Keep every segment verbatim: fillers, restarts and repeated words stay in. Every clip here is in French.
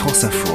France Info.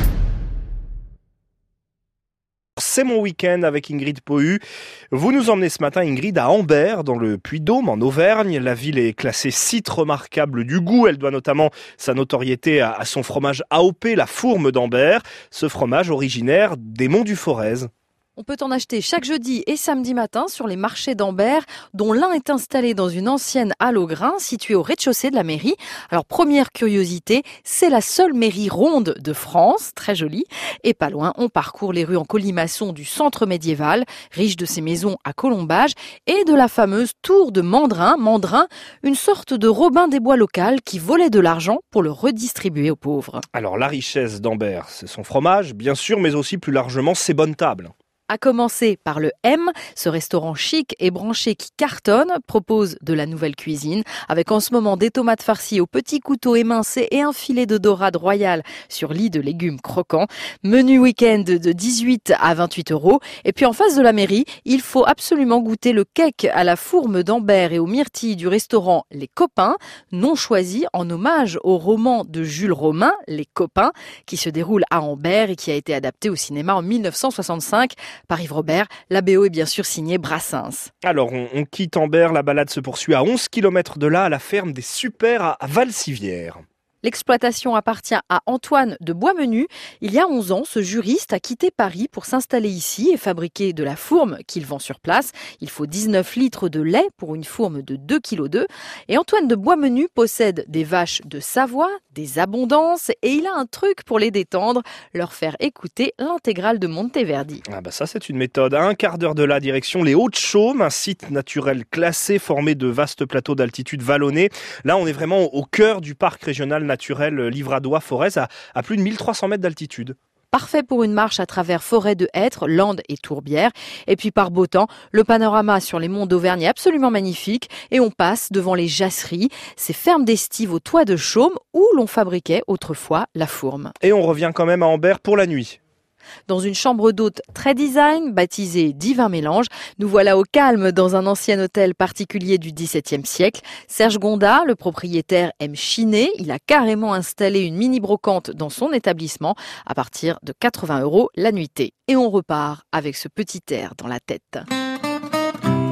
C'est mon week-end avec Ingrid Pohu. Vous nous emmenez ce matin, Ingrid, à Ambert, dans le Puy-de-Dôme, en Auvergne. La ville est classée site remarquable du goût. Elle doit notamment sa notoriété à son fromage A O P, la fourme d'Ambert. Ce fromage originaire des monts du Forez. On peut en acheter chaque jeudi et samedi matin sur les marchés d'Ambert, dont l'un est installé dans une ancienne halle au grain située au rez-de-chaussée de la mairie. Alors, première curiosité, c'est la seule mairie ronde de France, très jolie. Et pas loin, on parcourt les rues en colimaçon du centre médiéval, riche de ses maisons à colombage, et de la fameuse tour de Mandrin. Mandrin, une sorte de Robin des Bois local qui volait de l'argent pour le redistribuer aux pauvres. Alors, la richesse d'Ambert, c'est son fromage, bien sûr, mais aussi plus largement ses bonnes tables. À commencer par le M, ce restaurant chic et branché qui cartonne, propose de la nouvelle cuisine, avec en ce moment des tomates farcies au petit couteau émincé et un filet de dorade royale sur lit de légumes croquants. Menu week-end de dix-huit à vingt-huit euros. Et puis en face de la mairie, il faut absolument goûter le cake à la fourme d'Ambert et aux myrtilles du restaurant Les Copains, nom choisi en hommage au roman de Jules Romain, Les Copains, qui se déroule à Ambert et qui a été adapté au cinéma en mille neuf cent soixante-cinq. Par Yves Robert, la B O est bien sûr signée Brassens. Alors, on, on quitte Ambert, la balade se poursuit à onze kilomètres de là, à la ferme des Supers à, à Valcivière. L'exploitation appartient à Antoine de Boismenu. Il y a onze ans, ce juriste a quitté Paris pour s'installer ici et fabriquer de la fourme qu'il vend sur place. Il faut dix-neuf litres de lait pour une fourme de deux virgule deux kilos. Et Antoine de Boismenu possède des vaches de Savoie, des abondances, et il a un truc pour les détendre, leur faire écouter l'intégrale de Monteverdi. Ah bah ça c'est une méthode. À un quart d'heure de la direction les Hauts-de-Chaume, un site naturel classé formé de vastes plateaux d'altitude vallonnés. Là on est vraiment au cœur du parc régional naturel Livradois-Forez à, à plus de mille trois cents mètres d'altitude. Parfait pour une marche à travers forêt de hêtres, landes et tourbières. Et puis par beau temps, le panorama sur les monts d'Auvergne est absolument magnifique et on passe devant les jasseries, ces fermes d'estive au toit de chaume où l'on fabriquait autrefois la fourme. Et on revient quand même à Ambert pour la nuit. Dans une chambre d'hôte très design, baptisée Divin Mélange, nous voilà au calme dans un ancien hôtel particulier du dix-septième siècle. Serge Gondat, le propriétaire, aime chiner. Il a carrément installé une mini brocante dans son établissement à partir de quatre-vingts euros la nuitée. Et on repart avec ce petit air dans la tête.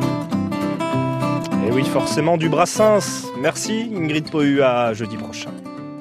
Et oui, forcément du Brassens. Merci Ingrid Pohu, à jeudi prochain.